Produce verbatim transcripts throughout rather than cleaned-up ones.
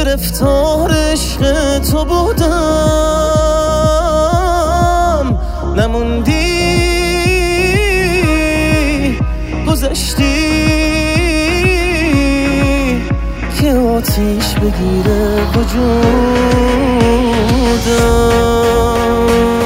گرفتار عشق تو بودم، نموندی گذشتی که آتیش بگیره وجودم.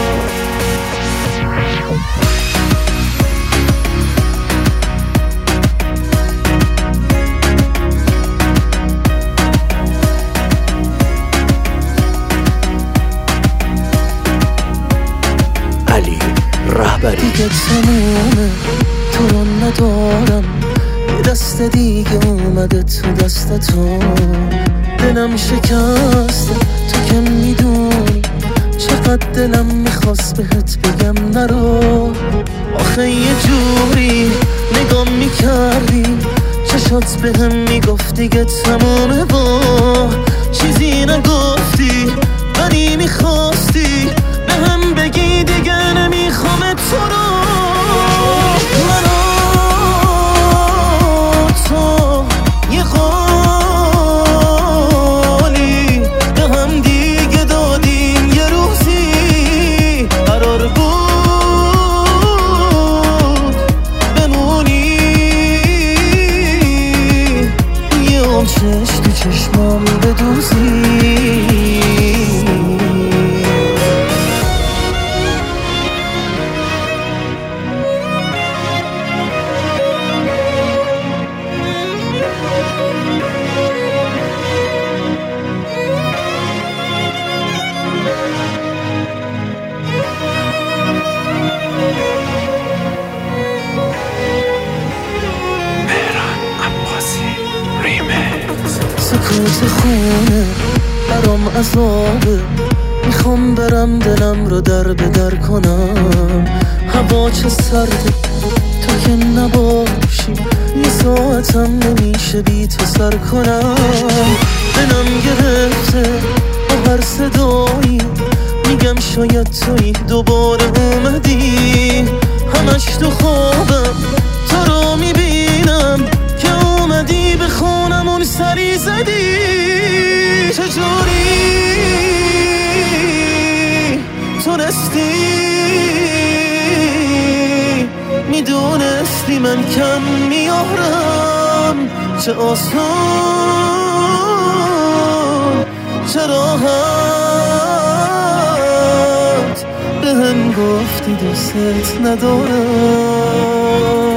علی رهبری. دیگه تمومه، تو رو ندارم، یه دست دیگه اومده تو دستتون، دلم شکسته تو که میدونی چقدر دلم میخواست بهت بگم نرو. آخه یه جوری نگام میکردی، چشات بهم میگفت دیگه تمومه، با چیزی نگفتی ولی میخواستی بهم بگی دیگه نمیخوام تو رو. چشم تو چشمام بدوزی، سکوت خونه برام عذابه، میخوام برم دلم رو در به در کنم. هوا چه سرده تو که نباشی، یه ساعتم نمیشه بی تو سر کنم. دلم گرفته با هر صدایی، میگم شاید توی دوباره اومدی. همش تو خوابم تو رو میبینم که اومدی به خونمون سری زدی. چجوری تونستی میدونستی من کم میارم، چه آسان چه راحت بهم گفتی دوست ندارم.